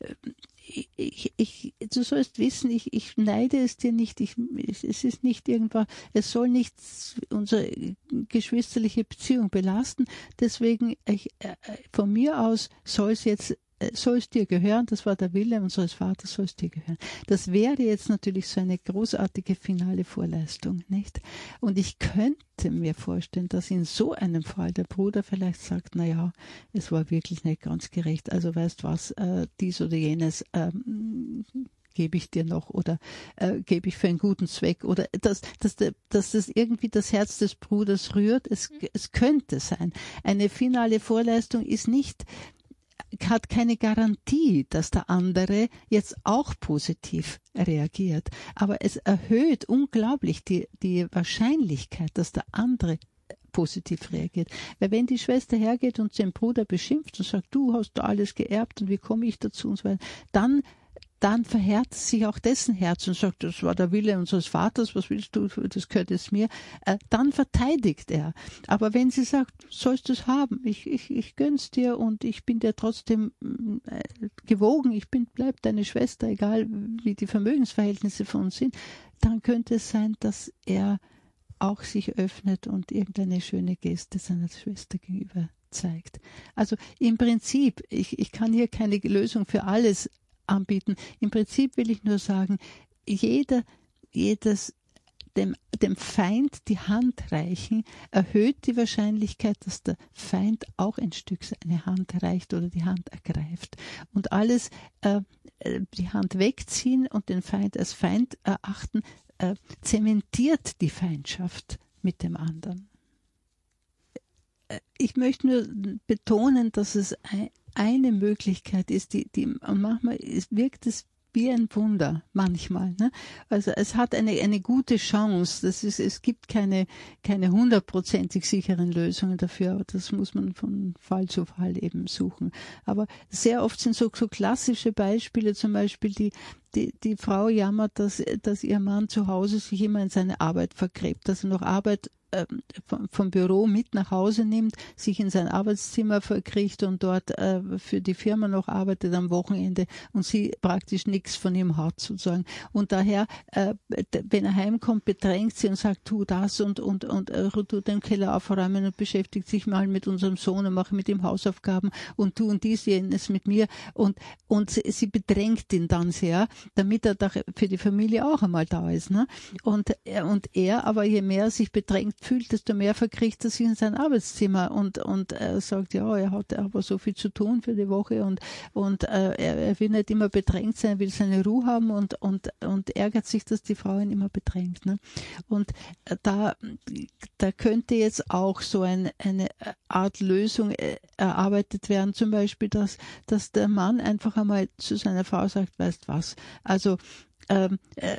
wissen, ich neide es dir nicht. Es ist nicht irgendwas. Es soll nicht unsere geschwisterliche Beziehung belasten. Deswegen von mir aus soll es dir gehören, das war der Wille unseres Vaters, soll es dir gehören. Das wäre jetzt natürlich so eine großartige finale Vorleistung, nicht? Und ich könnte mir vorstellen, dass in so einem Fall der Bruder vielleicht sagt, na, es war wirklich nicht ganz gerecht, also weißt was, dies oder jenes gebe ich dir noch oder gebe ich für einen guten Zweck oder dass das irgendwie das Herz des Bruders rührt, es könnte sein. Eine finale Vorleistung hat keine Garantie, dass der andere jetzt auch positiv reagiert. Aber es erhöht unglaublich die Wahrscheinlichkeit, dass der andere positiv reagiert. Weil wenn die Schwester hergeht und den Bruder beschimpft und sagt, du hast da alles geerbt und wie komme ich dazu und so weiter, dann verhärtet sich auch dessen Herz und sagt, das war der Wille unseres Vaters, was willst du, das gehört jetzt mir. Dann verteidigt er. Aber wenn sie sagt, sollst du es haben, ich gönn's dir und ich bin dir trotzdem gewogen, bleib deine Schwester, egal wie die Vermögensverhältnisse von uns sind, dann könnte es sein, dass er auch sich öffnet und irgendeine schöne Geste seiner Schwester gegenüber zeigt. Also im Prinzip, ich kann hier keine Lösung für alles anbieten. Im Prinzip will ich nur sagen, dem Feind die Hand reichen, erhöht die Wahrscheinlichkeit, dass der Feind auch ein Stück seine Hand reicht oder die Hand ergreift. Und alles die Hand wegziehen und den Feind als Feind erachten, zementiert die Feindschaft mit dem anderen. Ich möchte nur betonen, dass es eine Möglichkeit ist, die manchmal wirkt es wie ein Wunder, manchmal. Ne? Also es hat eine gute Chance. Es gibt keine 100%ig sicheren Lösungen dafür, aber das muss man von Fall zu Fall eben suchen. Aber sehr oft sind so klassische Beispiele, zum Beispiel die Frau jammert, dass ihr Mann zu Hause sich immer in seine Arbeit vergräbt, dass er noch Arbeit vom Büro mit nach Hause nimmt, sich in sein Arbeitszimmer verkriecht und dort für die Firma noch arbeitet am Wochenende und sie praktisch nichts von ihm hat sozusagen. Und daher, wenn er heimkommt, bedrängt sie und sagt, tu das und tu den Keller aufräumen und beschäftigt sich mal mit unserem Sohn und mache mit ihm Hausaufgaben und tu und dies, jenes mit mir und sie bedrängt ihn dann sehr, damit er da für die Familie auch einmal da ist. Ne? Und er, aber je mehr er sich bedrängt fühlt, desto mehr verkriecht er sich in sein Arbeitszimmer und er sagt, ja, er hat aber so viel zu tun für die Woche und er will nicht immer bedrängt sein, er will seine Ruhe haben und ärgert sich, dass die Frau ihn immer bedrängt. Ne? Und da könnte jetzt auch so eine Art Lösung erarbeitet werden, zum Beispiel, dass der Mann einfach einmal zu seiner Frau sagt, weißt was, also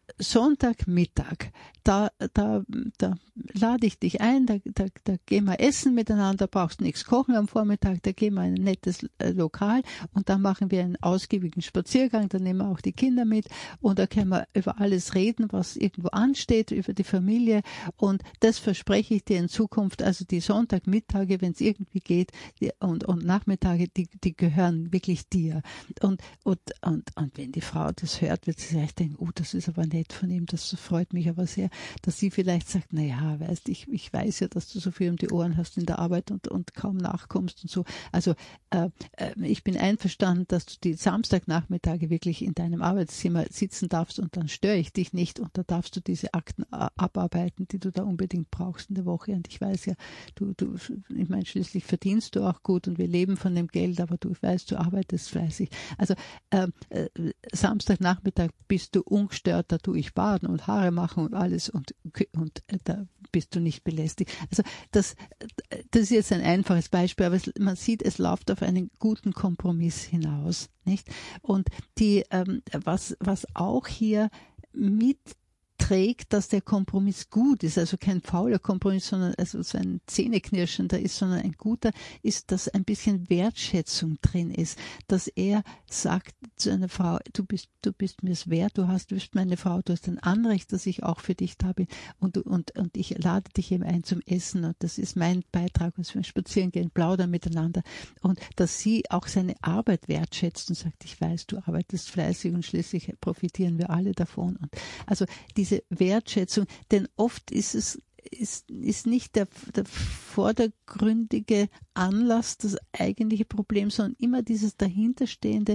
Sonntagmittag, da lade ich dich ein, da gehen wir essen miteinander, brauchst nichts kochen am Vormittag, da gehen wir in ein nettes Lokal und dann machen wir einen ausgiebigen Spaziergang, da nehmen wir auch die Kinder mit und da können wir über alles reden, was irgendwo ansteht, über die Familie und das verspreche ich dir in Zukunft, also die Sonntagmittage, wenn es irgendwie geht, und Nachmittage, die gehören wirklich dir. Und wenn die Frau das hört, wird sie vielleicht denken, das ist aber nett von ihm, das freut mich aber sehr, dass sie vielleicht sagt, na ja, weißt, ich weiß ja, dass du so viel um die Ohren hast in der Arbeit und kaum nachkommst und so. Also ich bin einverstanden, dass du die Samstagnachmittage wirklich in deinem Arbeitszimmer sitzen darfst und dann störe ich dich nicht und da darfst du diese Akten abarbeiten, die du da unbedingt brauchst in der Woche. Und ich weiß ja, ich meine, schließlich verdienst du auch gut und wir leben von dem Geld, aber du weißt, du arbeitest fleißig. Also Samstagnachmittag bist du ungestört, da tue ich baden und Haare machen und alles und da bist du nicht belästigt. Also das ist jetzt ein einfaches Beispiel, aber man sieht, es läuft auf einen guten Kompromiss hinaus, nicht? Und was auch hier mitträgt, dass der Kompromiss gut ist, also kein fauler Kompromiss, sondern also so ein zähneknirschender ist, sondern ein guter, ist, dass ein bisschen Wertschätzung drin ist, dass er sagt zu einer Frau, du bist mir es wert, du bist meine Frau, du hast ein Anrecht, dass ich auch für dich da bin und ich lade dich eben ein zum Essen und das ist mein Beitrag, dass wir spazieren gehen, plaudern miteinander und dass sie auch seine Arbeit wertschätzt und sagt, ich weiß, du arbeitest fleißig und schließlich profitieren wir alle davon und also diese Wertschätzung, denn oft ist nicht der vordergründige Anlass das eigentliche Problem, sondern immer dieses dahinterstehende,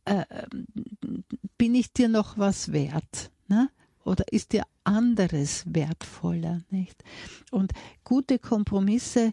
bin ich dir noch was wert? Ne? Oder ist dir anderes wertvoller? Nicht? Und gute Kompromisse,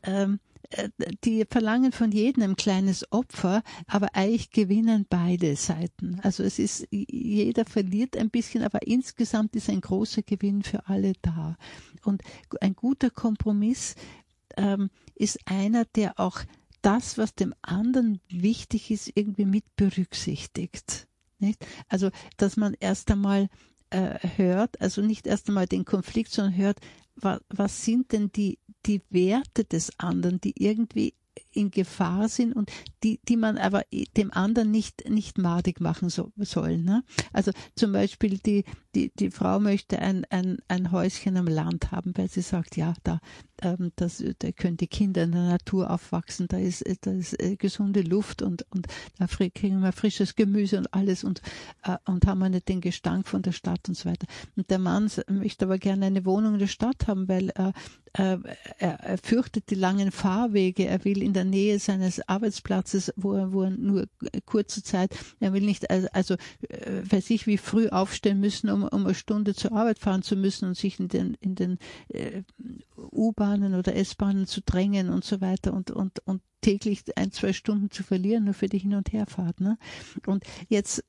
die verlangen von jedem ein kleines Opfer, aber eigentlich gewinnen beide Seiten. Also jeder verliert ein bisschen, aber insgesamt ist ein großer Gewinn für alle da. Und ein guter Kompromiss ist einer, der auch das, was dem anderen wichtig ist, irgendwie mit berücksichtigt. Nicht? Also, dass man erst einmal hört, also nicht erst einmal den Konflikt, sondern hört, was sind denn die Werte des anderen, die irgendwie in Gefahr sind und die man aber dem anderen nicht madig machen soll. Ne? Also zum Beispiel die Frau möchte ein Häuschen am Land haben, weil sie sagt, ja, da können die Kinder in der Natur aufwachsen, da ist gesunde Luft und da kriegen wir frisches Gemüse und alles und haben wir nicht den Gestank von der Stadt und so weiter. Und der Mann möchte aber gerne eine Wohnung in der Stadt haben, weil er fürchtet die langen Fahrwege, er will in der Nähe seines Arbeitsplatzes, wo er nur kurze Zeit, er will nicht, also weiß ich, wie früh aufstehen müssen, um eine Stunde zur Arbeit fahren zu müssen und sich in den U-Bahnen oder S-Bahnen zu drängen und so weiter und täglich 1-2 Stunden zu verlieren, nur für die Hin- und Herfahrt. Ne? Und jetzt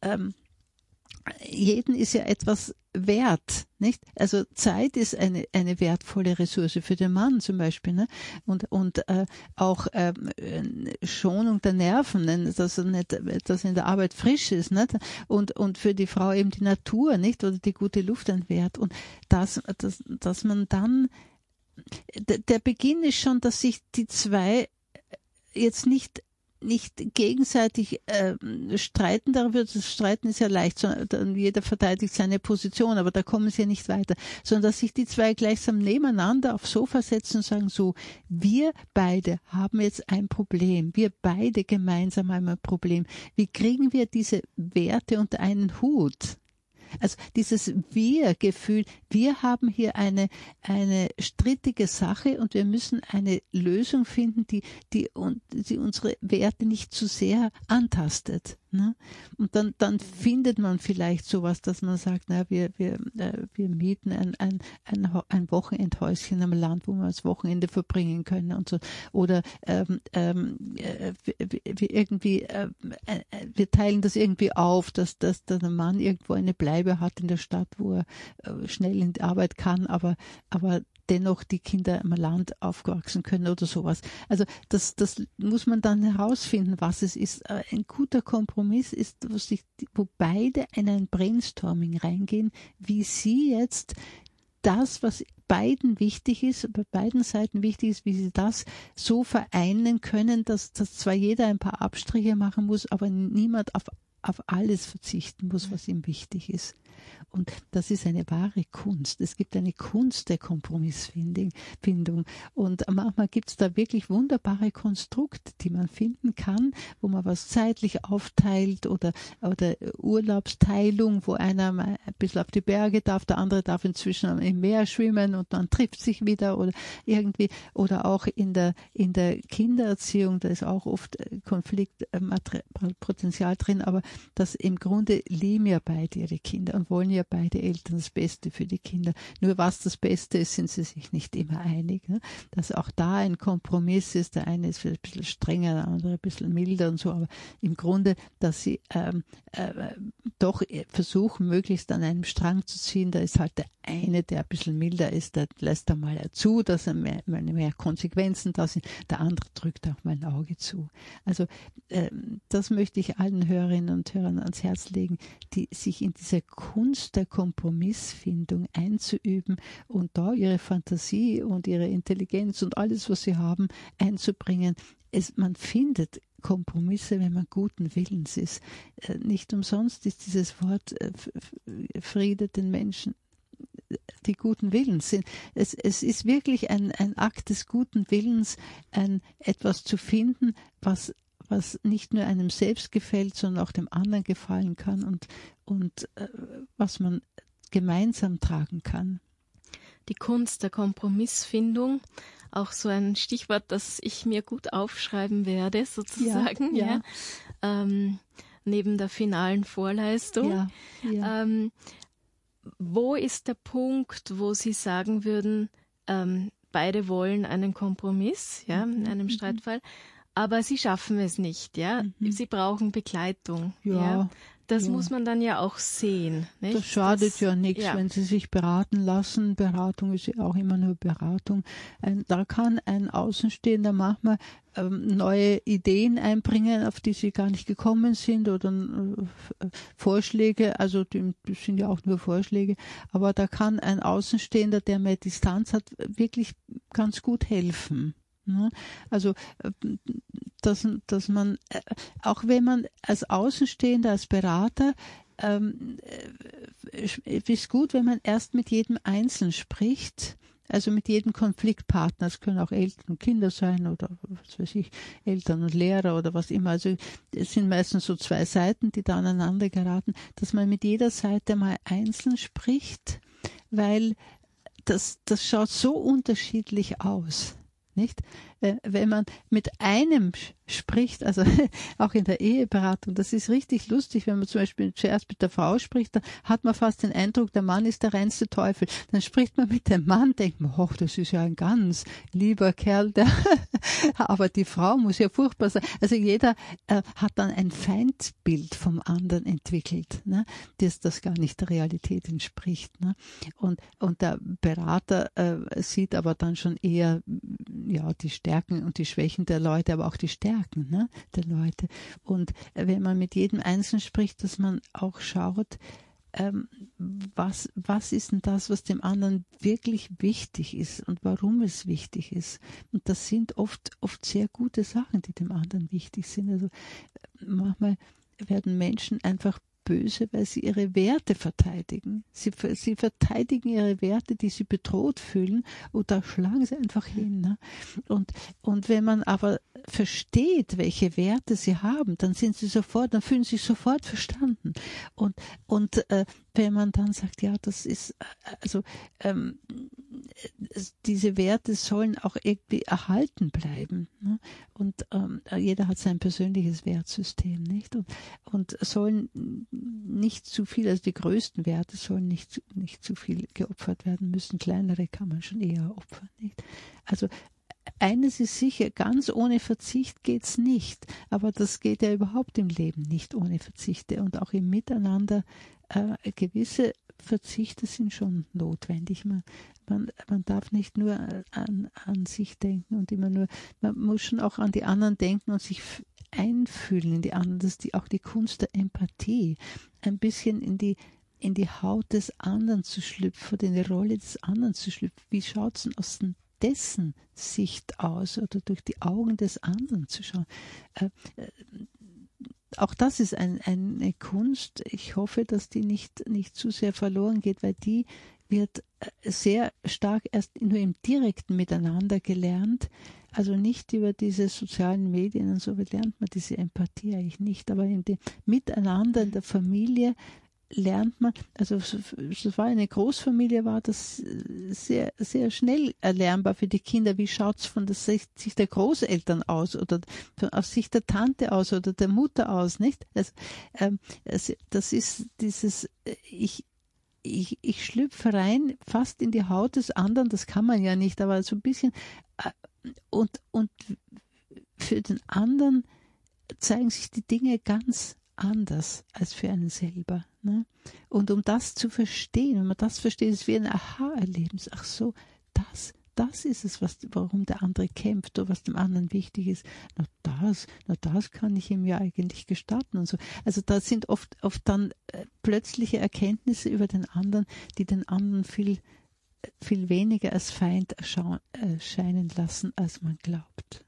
jeden ist ja etwas wert, nicht? Also Zeit ist eine wertvolle Ressource für den Mann zum Beispiel, ne? Und auch Schonung der Nerven, dass er in der Arbeit frisch ist, nicht? Und für die Frau eben die Natur, nicht? Oder die gute Luft ein Wert. Und dass man dann, der Beginn ist schon, dass sich die zwei jetzt nicht gegenseitig streiten darüber, das Streiten ist ja leicht, sondern jeder verteidigt seine Position, aber da kommen sie ja nicht weiter, sondern dass sich die zwei gleichsam nebeneinander aufs Sofa setzen und sagen so, wir beide haben jetzt ein Problem, wir beide gemeinsam haben ein Problem. Wie kriegen wir diese Werte unter einen Hut? Also dieses Wir-Gefühl, wir haben hier eine strittige Sache und wir müssen eine Lösung finden, die unsere Werte nicht zu sehr antastet. Ne? Und dann findet man vielleicht sowas, dass man sagt, na, wir mieten ein Wochenendhäuschen am Land, wo wir das Wochenende verbringen können und so. Oder wir teilen das irgendwie auf, dass der Mann irgendwo eine Bleibe hat in der Stadt, wo er schnell in die Arbeit kann, aber dennoch die Kinder im Land aufgewachsen können oder sowas. Also das muss man dann herausfinden, was es ist. Ein guter Kompromiss ist, wo beide in ein Brainstorming reingehen, wie sie jetzt das, was beiden wichtig ist, bei beiden Seiten wichtig ist, wie sie das so vereinen können, dass zwar jeder ein paar Abstriche machen muss, aber niemand auf alles verzichten muss, was ihm wichtig ist. Und das ist eine wahre Kunst. Es gibt eine Kunst der Kompromissfindung. Und manchmal gibt es da wirklich wunderbare Konstrukte, die man finden kann, wo man was zeitlich aufteilt oder Urlaubsteilung, wo einer mal ein bisschen auf die Berge darf, der andere darf inzwischen im Meer schwimmen und man trifft sich wieder oder irgendwie. Oder auch in der Kindererziehung, da ist auch oft Konfliktpotenzial drin, aber das im Grunde lieben ja beide ihre Kinder und wollen ja beide Eltern das Beste für die Kinder. Nur was das Beste ist, sind sie sich nicht immer einig. Ne? Dass auch da ein Kompromiss ist. Der eine ist vielleicht ein bisschen strenger, der andere ein bisschen milder und so. Aber im Grunde, dass sie doch versuchen, möglichst an einem Strang zu ziehen. Da ist halt der eine, der ein bisschen milder ist, der lässt da mal zu, dass er mehr Konsequenzen da sind. Der andere drückt auch mal ein Auge zu. Also das möchte ich allen Hörerinnen und Hörern ans Herz legen, die sich in dieser Kunst der Kompromissfindung einzuüben und da ihre Fantasie und ihre Intelligenz und alles, was sie haben, einzubringen. Man findet Kompromisse, wenn man guten Willens ist. Nicht umsonst ist dieses Wort Friede den Menschen, die guten Willens sind. Es ist wirklich ein Akt des guten Willens, etwas zu finden, was nicht nur einem selbst gefällt, sondern auch dem anderen gefallen kann und was man gemeinsam tragen kann. Die Kunst der Kompromissfindung, auch so ein Stichwort, das ich mir gut aufschreiben werde, sozusagen, ja. Neben der finalen Vorleistung. Ja. Wo ist der Punkt, wo Sie sagen würden, beide wollen einen Kompromiss, ja, in einem Streitfall, aber sie schaffen es nicht, ja? Sie brauchen Begleitung, ja? Das muss man dann ja auch sehen. Nicht? Das schadet ja nichts, wenn Sie sich beraten lassen. Beratung ist ja auch immer nur Beratung. Da kann ein Außenstehender manchmal neue Ideen einbringen, auf die Sie gar nicht gekommen sind oder Vorschläge, also das sind ja auch nur Vorschläge, aber da kann ein Außenstehender, der mehr Distanz hat, wirklich ganz gut helfen. Also, dass man, auch wenn man als Außenstehender, als Berater, ist gut, wenn man erst mit jedem Einzelnen spricht, also mit jedem Konfliktpartner. Es können auch Eltern und Kinder sein oder was weiß ich, Eltern und Lehrer oder was immer. Also es sind meistens so zwei Seiten, die da aneinander geraten, dass man mit jeder Seite mal einzeln spricht, weil das schaut so unterschiedlich aus. Nicht? Wenn man mit einem spricht, also auch in der Eheberatung, das ist richtig lustig, wenn man zum Beispiel zuerst mit der Frau spricht, dann hat man fast den Eindruck, der Mann ist der reinste Teufel. Dann spricht man mit dem Mann, denkt man, oh, das ist ja ein ganz lieber Kerl, aber die Frau muss ja furchtbar sein. Also jeder hat dann ein Feindbild vom anderen entwickelt, ne, das gar nicht der Realität entspricht. Ne? Und der Berater sieht aber dann schon eher die Stärken und die Schwächen der Leute, aber auch die Stärken, ne, der Leute. Und wenn man mit jedem Einzelnen spricht, dass man auch schaut, was ist denn das, was dem anderen wirklich wichtig ist und warum es wichtig ist. Und das sind oft sehr gute Sachen, die dem anderen wichtig sind. Also manchmal werden Menschen einfach böse, weil sie ihre Werte verteidigen. Sie verteidigen ihre Werte, die sie bedroht fühlen, und da schlagen sie einfach hin. Ne? Und wenn man aber versteht, welche Werte sie haben, dann fühlen sie sich sofort verstanden. Und wenn man dann sagt, ja, das ist, diese Werte sollen auch irgendwie erhalten bleiben. Ne? Und jeder hat sein persönliches Wertsystem, nicht? Und sollen nicht zu viel, also die größten Werte sollen nicht zu viel geopfert werden müssen. Kleinere kann man schon eher opfern, nicht? Also eines ist sicher, ganz ohne Verzicht geht's nicht. Aber das geht ja überhaupt im Leben nicht ohne Verzichte. Und auch im Miteinander gewisse Verzichte sind schon notwendig. Man darf nicht nur an sich denken und immer nur, man muss schon auch an die anderen denken und sich einfühlen in die anderen. Das ist auch die Kunst der Empathie, ein bisschen in die Haut des anderen zu schlüpfen, in die Rolle des anderen zu schlüpfen. Wie schaut es denn aus dessen Sicht aus oder durch die Augen des anderen zu schauen? Auch das ist eine Kunst. Ich hoffe, dass die nicht zu sehr verloren geht, weil die wird sehr stark erst nur im direkten Miteinander gelernt. Also nicht über diese sozialen Medien und so lernt man diese Empathie eigentlich nicht. Aber in dem Miteinander in der Familie lernt man, also es war eine Großfamilie, war das sehr, sehr schnell erlernbar für die Kinder. Wie schaut es von der Sicht der Großeltern aus oder aus Sicht der Tante aus oder der Mutter aus, nicht? Das ist dieses, ich schlüpfe rein fast in die Haut des anderen, das kann man ja nicht, aber so ein bisschen und für den anderen zeigen sich die Dinge ganz anders als für einen selber. Ne? Und um das zu verstehen, wenn man das versteht, ist es wie ein Aha-Erlebnis. Ach so, das ist es, warum der andere kämpft oder was dem anderen wichtig ist. Das kann ich ihm ja eigentlich gestatten und so. Also da sind oft dann plötzliche Erkenntnisse über den anderen, die den anderen viel, viel weniger als Feind erscheinen lassen, als man glaubt.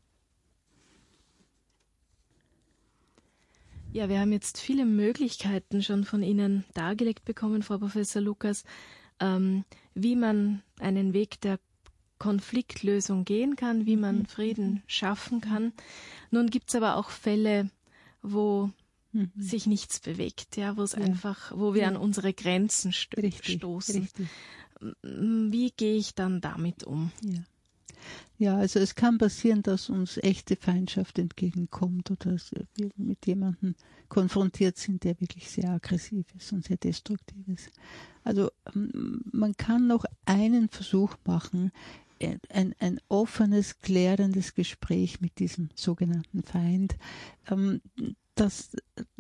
Ja, wir haben jetzt viele Möglichkeiten schon von Ihnen dargelegt bekommen, Frau Professor Lukas, wie man einen Weg der Konfliktlösung gehen kann, wie man Frieden schaffen kann. Nun gibt es aber auch Fälle, wo sich nichts bewegt, ja, wo wir an unsere Grenzen stoßen. Richtig. Wie gehe ich dann damit um? Ja, also es kann passieren, dass uns echte Feindschaft entgegenkommt oder dass wir mit jemandem konfrontiert sind, der wirklich sehr aggressiv ist und sehr destruktiv ist. Also man kann noch einen Versuch machen, ein offenes, klärendes Gespräch mit diesem sogenannten Feind. Das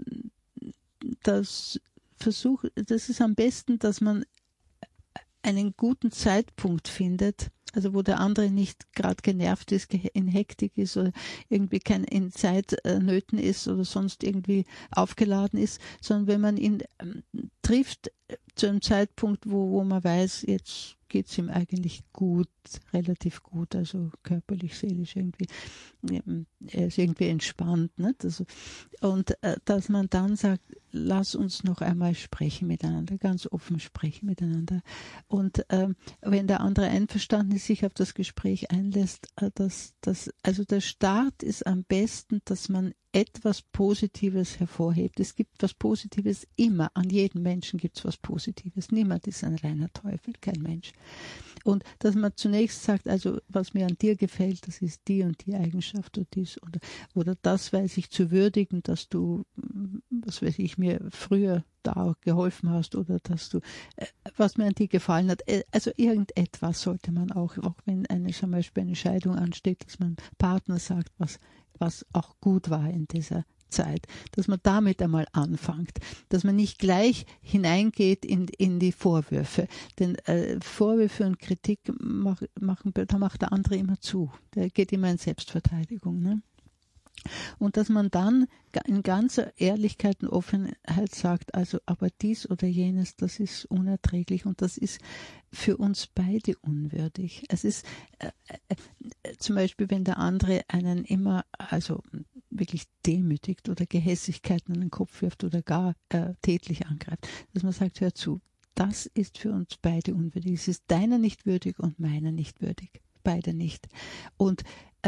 ist am besten, dass man einen guten Zeitpunkt findet, also wo der andere nicht gerade genervt ist, in Hektik ist oder irgendwie in Zeitnöten ist oder sonst irgendwie aufgeladen ist, sondern wenn man ihn trifft zu einem Zeitpunkt, wo man weiß, jetzt geht es ihm eigentlich gut, relativ gut, also körperlich, seelisch irgendwie, er ist irgendwie entspannt. Nicht? Also, und dass man dann sagt, lass uns noch einmal sprechen miteinander, ganz offen sprechen miteinander. Und wenn der andere einverstanden ist, sich auf das Gespräch einlässt, also der Start ist am besten, dass man etwas Positives hervorhebt. Es gibt was Positives immer. An jedem Menschen gibt es was Positives. Niemand ist ein reiner Teufel, kein Mensch. Und dass man zunächst sagt, also was mir an dir gefällt, das ist die und die Eigenschaft oder dies oder das weiß ich zu würdigen, dass du, was weiß ich, mir früher da geholfen hast oder dass du, was mir an dir gefallen hat. Also irgendetwas sollte man auch wenn zum Beispiel eine Scheidung ansteht, dass man Partner sagt, was auch gut war in dieser Zeit, dass man damit einmal anfängt, dass man nicht gleich hineingeht in die Vorwürfe, denn Vorwürfe und Kritik da macht der andere immer zu, der geht immer in Selbstverteidigung, ne? Und dass man dann in ganzer Ehrlichkeit und Offenheit sagt, also aber dies oder jenes, das ist unerträglich und das ist für uns beide unwürdig. Es ist zum Beispiel, wenn der andere einen immer, also wirklich demütigt oder Gehässigkeiten an den Kopf wirft oder gar tätlich angreift, dass man sagt, hör zu, das ist für uns beide unwürdig. Es ist deiner nicht würdig und meiner nicht würdig. Beide nicht. Und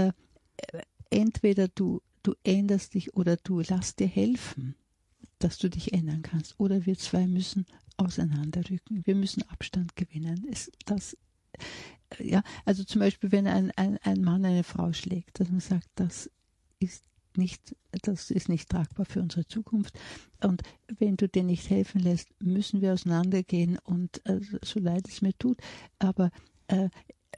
entweder du änderst dich oder du lass dir helfen, dass du dich ändern kannst. Oder wir zwei müssen auseinanderrücken. Wir müssen Abstand gewinnen. Also zum Beispiel, wenn ein Mann eine Frau schlägt, dass man sagt, das ist nicht tragbar für unsere Zukunft. Und wenn du dir nicht helfen lässt, müssen wir auseinandergehen und so leid es mir tut. Aber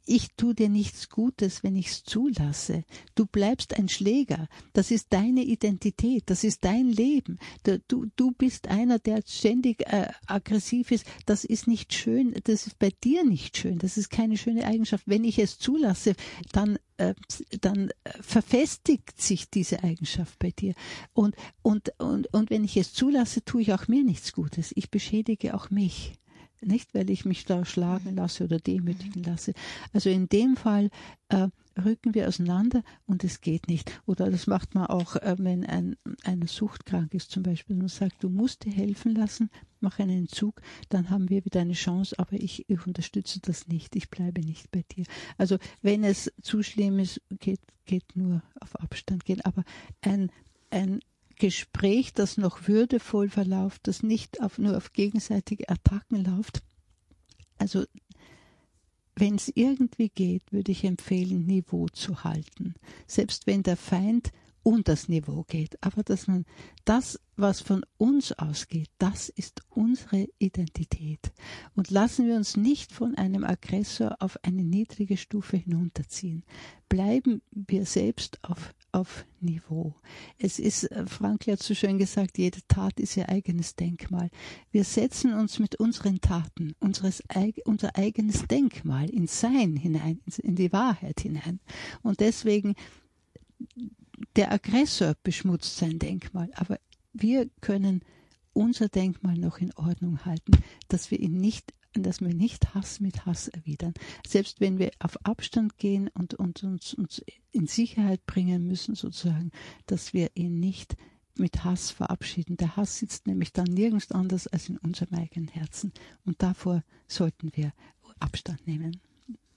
ich tue dir nichts Gutes, wenn ich es zulasse. Du bleibst ein Schläger. Das ist deine Identität. Das ist dein Leben. Du bist einer, der ständig aggressiv ist. Das ist nicht schön. Das ist bei dir nicht schön. Das ist keine schöne Eigenschaft. Wenn ich es zulasse, dann verfestigt sich diese Eigenschaft bei dir. Und wenn ich es zulasse, tue ich auch mir nichts Gutes. Ich beschädige auch mich. Nicht, weil ich mich da schlagen lasse oder demütigen lasse. Also in dem Fall rücken wir auseinander und es geht nicht. Oder das macht man auch, wenn einer suchtkrank ist zum Beispiel und sagt, du musst dir helfen lassen, mach einen Entzug, dann haben wir wieder eine Chance, aber ich unterstütze das nicht, ich bleibe nicht bei dir. Also wenn es zu schlimm ist, geht nur auf Abstand gehen. Aber ein Gespräch, das noch würdevoll verläuft, das nicht nur auf gegenseitige Attacken läuft. Also wenn es irgendwie geht, würde ich empfehlen, Niveau zu halten. Selbst wenn der Feind unter das Niveau geht. Aber dass man das, was von uns ausgeht, das ist unsere Identität. Und lassen wir uns nicht von einem Aggressor auf eine niedrige Stufe hinunterziehen. Bleiben wir selbst auf Niveau. Es ist, Frankl hat so schön gesagt, jede Tat ist ihr eigenes Denkmal. Wir setzen uns mit unseren Taten, unser eigenes Denkmal ins Sein hinein, in die Wahrheit hinein. Und deswegen, der Aggressor beschmutzt sein Denkmal, aber wir können unser Denkmal noch in Ordnung halten, dass wir nicht Hass mit Hass erwidern. Selbst wenn wir auf Abstand gehen und uns in Sicherheit bringen müssen, sozusagen, dass wir ihn nicht mit Hass verabschieden. Der Hass sitzt nämlich dann nirgends anders als in unserem eigenen Herzen. Und davor sollten wir Abstand nehmen.